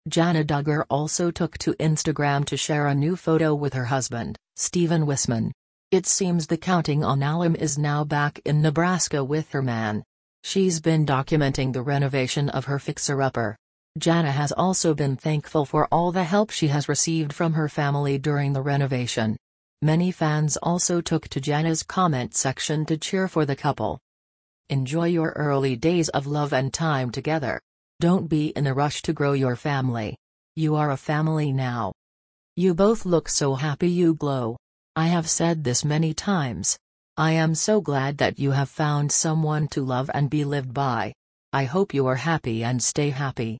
Jana Duggar also took to Instagram to share a new photo with her husband, Steven Wisman. It seems the Counting on Alum is now back in Nebraska with her man. She's been documenting the renovation of her fixer-upper. Jana has also been thankful for all the help she has received from her family during the renovation. Many fans also took to Jana's comment section to cheer for the couple. Enjoy your early days of love and time together. Don't be in a rush to grow your family. You are a family now. You both look so happy, you glow. I have said this many times. I am so glad that you have found someone to love and be lived by. I hope you are happy and stay happy.